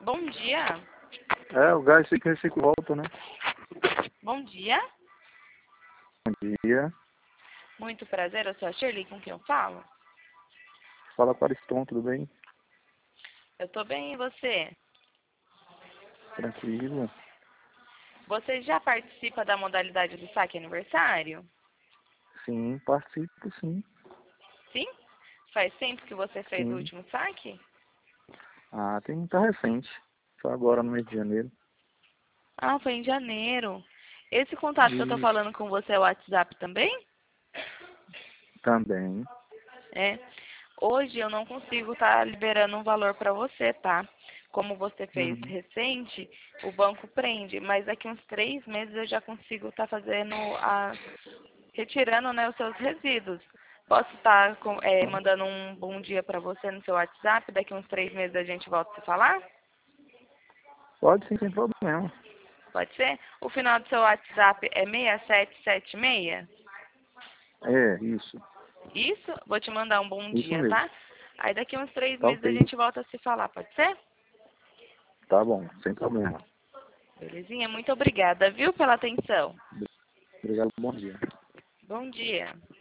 Bom dia. O gás fica e volta, né? Bom dia. Bom dia. Muito prazer, eu sou a Shirley, com quem eu falo? Fala para Ariston, tudo bem? Eu tô bem, e você? Tranquilo? Você já participa da modalidade do saque aniversário? Sim, participo, sim. Sim? Faz tempo que você fez o Sim. último saque? Tá recente. Só agora no mês de janeiro. Ah, foi em janeiro. Esse contato que eu tô Isso. falando com você é o WhatsApp também? Também. É. Hoje eu não consigo estar liberando um valor para você, tá? Como você fez Uhum. recente, o banco prende, mas daqui uns 3 meses eu já consigo estar fazendo retirando, né, os seus resíduos. Posso estar mandando um bom dia para você no seu WhatsApp, daqui uns 3 meses a gente volta a se falar? Pode sim, sem problema. Pode ser? O final do seu WhatsApp é 6776? Isso. Isso? Vou te mandar um bom Isso dia, mesmo. tá? Aí daqui uns 3 Tá meses a ok. gente volta a se falar, pode ser? Tá bom, sem problema. Belezinha? Muito obrigada, viu, pela atenção. Obrigado, bom dia. Bom dia.